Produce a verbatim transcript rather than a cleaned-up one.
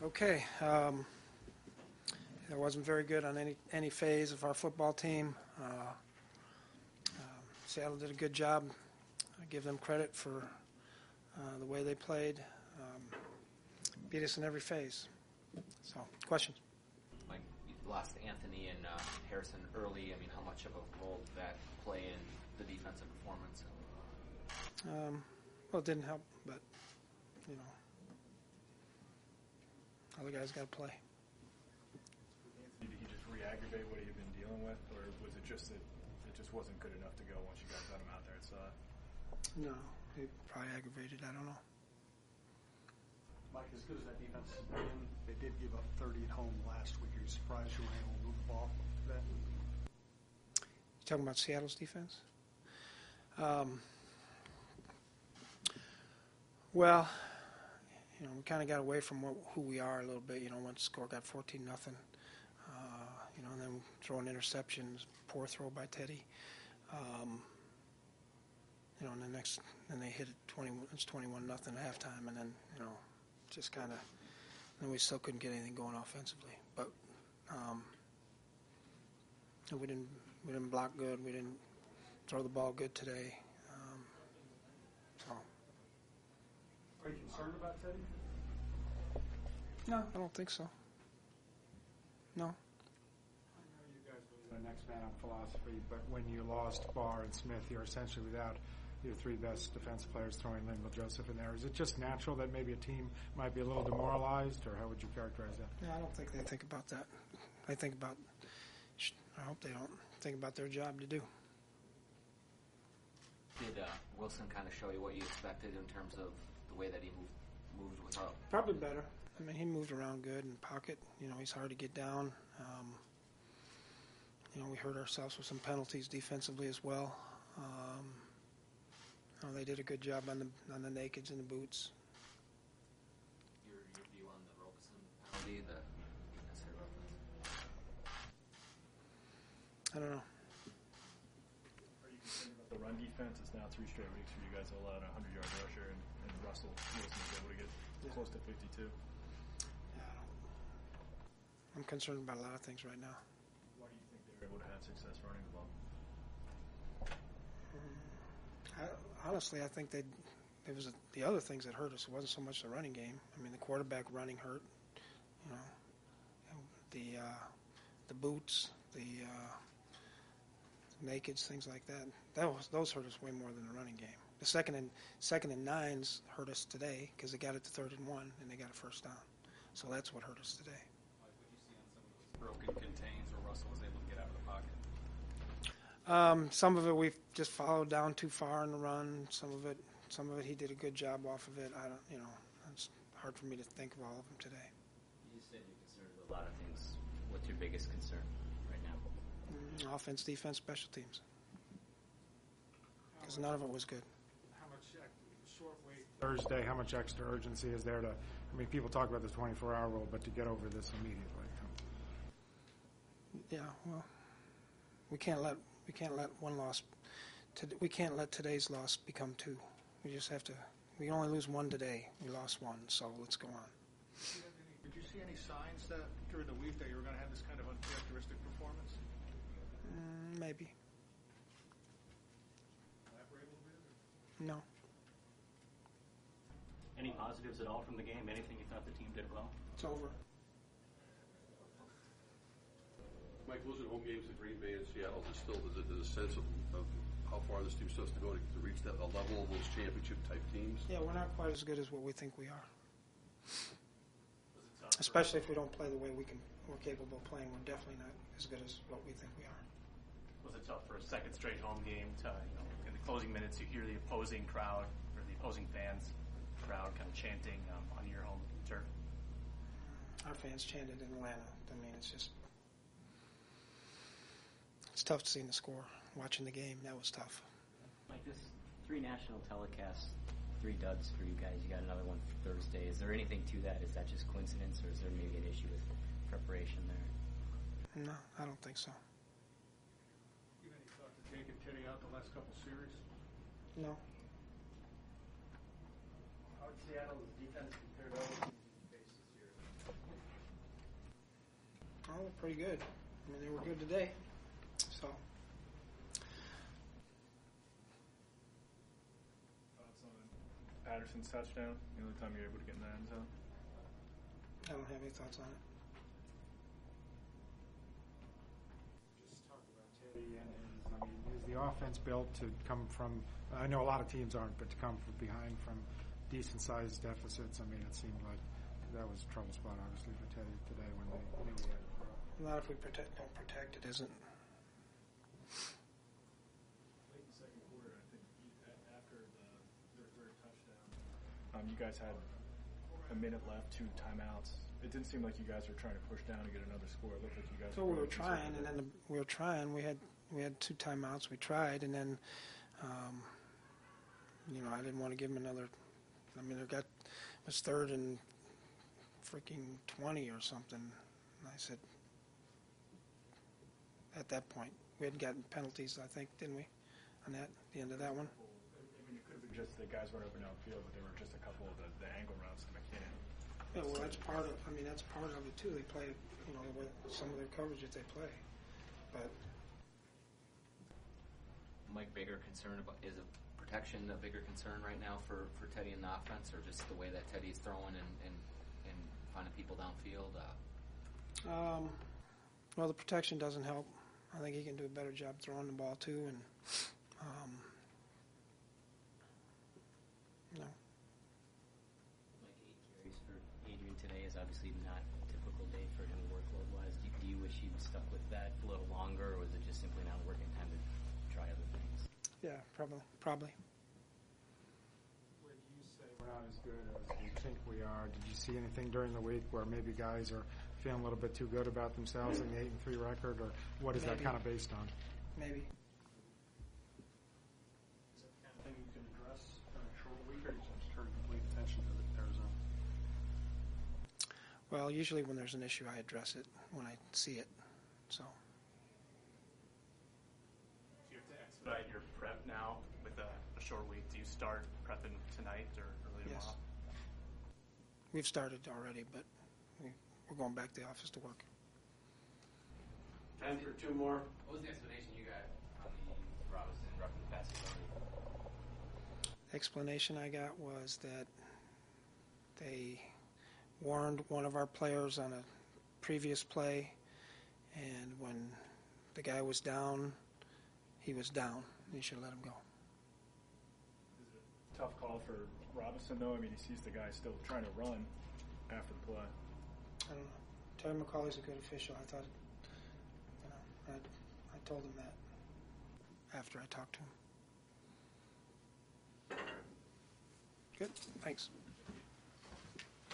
Okay. Um, it wasn't very good on any, any phase of our football team. Uh, uh, Seattle did a good job. I give them credit for uh, the way they played. Um, beat us in every phase. So, questions? Mike, you lost Anthony and uh, Harrison early. I mean, how much of a role did that play in the defensive performance? Um, well, it didn't help, but, you know, other guys got to play. Did he just re-aggravate what he had been dealing with, or was it just that it just wasn't good enough to go once you guys got him out there and saw it? No, it probably aggravated. I don't know. Mike, as good as that defense has been, they did give up thirty at home last week. Are you surprised you were able to move the ball for that? You talking about Seattle's defense? Um, well, you know, we kind of got away from what, who we are a little bit. You know, once the score got fourteen nothing. Uh, you know, and then throwing interceptions, poor throw by Teddy. Um, you know, and the next, then they hit it twenty. It's twenty-one nothing at halftime, and then you know, just kind of, then we still couldn't get anything going offensively. But um, we didn't, we didn't block good. We didn't throw the ball good today. Um, so. Are you concerned about Teddy? No, I don't think so. No. I know you guys believe in the next man up philosophy, but when you lost Barr and Smith, you're essentially without your three best defensive players, throwing Linville Joseph in there. Is it just natural that maybe a team might be a little demoralized, or how would you characterize that? Yeah, I don't think they think about that. They think about, I hope they don't think about their job to do. Did uh, Wilson kind of show you what you expected in terms of the way that he moved, moved without? Probably better. I mean, he moved around good in the pocket. You know, he's hard to get down. Um, you know, we hurt ourselves with some penalties defensively as well. Um, you know, they did a good job on the on the nakeds and the boots. Your, your view on the Robeson penalty, the unnecessary roughness? I don't know. Are you concerned about the run defense? It's now three straight weeks where you guys have allowed a hundred-yard rusher, and, and Russell Wilson is able to get Yeah. close to fifty-two. Yeah, I don't, I'm concerned about a lot of things right now. Why do you think they were able to have success running the ball? I, honestly, I think they it was the other things that hurt us. It wasn't so much the running game. I mean, the quarterback running hurt. You know, the uh, the boots, the uh, nakeds, things like that. That was those hurt us way more than the running game. The second and second and nines hurt us today because they got it to third and one and they got a first down. So that's what hurt us today. What did you see on some of those broken contains where Russell was able to get out of the pocket? Um, some of it we just followed down too far in the run. Some of it, some of it he did a good job off of it. I don't, you know, it's hard for me to think of all of them today. You said you're concerned with a lot of things. What's your biggest concern right now? Mm, offense, defense, special teams. Because none of it was good. How much short week Thursday? How much extra urgency is there to? I mean, people talk about the twenty-four hour rule, but to get over this immediately. Yeah, well, we can't let we can't let one loss. To, we can't let today's loss become two. We just have to. We only lose one today. We lost one, so let's go on. Did you see any signs that during the week that you were going to have this kind of uncharacteristic performance? Mm, maybe. No. Any positives at all from the game? Anything you thought the team did well? It's over. Mike, losing home games to Green Bay and Seattle, is still is it a sense of, of how far this team still has to go to, to reach that a level of those championship type teams? Yeah, we're not quite as good as what we think we are. Especially if we don't play the way we can. We're capable of playing. We're definitely not as good as what we think we are. Was it tough for a second straight home game to, you know, in the closing minutes you hear the opposing crowd or the opposing fans crowd kind of chanting um, on your home turf? Our fans chanted in Atlanta. I mean, it's just it's tough to see the score. Watching the game, that was tough. Like this, three national telecasts, three duds for you guys. You got another one for Thursday. Is there anything to that? Is that just coincidence, or is there maybe an issue with preparation there? No, I don't think so. You have any thought to taking Teddy out the last couple series? No. How would Seattle's defense compare to other teams you faced this year? pretty good. I mean, they were good today. So, Thoughts on Patterson's touchdown? The only time you're able to get in the end zone. I don't have any thoughts on it. Just talk about Teddy and his, I mean, is the offense built to come from, I know a lot of teams aren't, but to come from behind from decent-sized deficits? I mean, it seemed like that was a trouble spot, obviously, for Teddy today when they knew he had to throw. Not if we protect, don't protect it, isn't. Late in the second quarter, I think you, a- after the, their third touchdown, um, you guys had a minute left, two timeouts. It didn't seem like you guys were trying to push down to get another score. It looked like you guys. So we were really trying, and conservative. then the, we were trying. We had we had two timeouts. We tried, and then, um, you know, I didn't want to give them another. I mean, it got it was third and freaking twenty or something. And I said, at that point, we had gotten penalties, I think, didn't we? On that, the end of that one. I mean, it could have been just the guys went open downfield, but there were just a couple of the, the angle routes to McKinnon. Yeah, well, that's part of. I mean, that's part of it too. They play, you know, the way, some of their coverage that they play, but. Mike, bigger concern about is a protection a bigger concern right now for, for Teddy in the offense, or just the way that Teddy's throwing and, and, and finding people downfield? Uh, Um, well, the protection doesn't help. I think he can do a better job throwing the ball too, and um, you know, Like eight carries for Adrian today is obviously not a typical day for him workload-wise. Do, do you wish he'd stuck with that a little longer, or was it just simply not working time to try other things? yeah, probably, probably. When you say we're not as good as we think we are, did you see anything during the week where maybe guys are feeling a little bit too good about themselves in the eight and three record, or what is that Maybe. kind of based on? Maybe. Is that the kind of thing you can address in a short week, or you just turn complete attention to the Arizona? Well, usually when there's an issue, I address it when I see it. So, Do you have to expedite your prep now with a, a short week? Do you start prepping tonight or early yes, tomorrow? we've started already, but we, we're going back to the office to work. Time for two more. what was the explanation you got on the Robinson roughing the passes? Explanation I got was that they warned one of our players on a previous play, and when the guy was down, he was down. You should let him go. Is it a tough call for Robinson, though? I mean, he sees the guy still trying to run after the play. I don't know. Terry McCauley's a good official. I thought, you know, I, I told him that after I talked to him. Good. Thanks.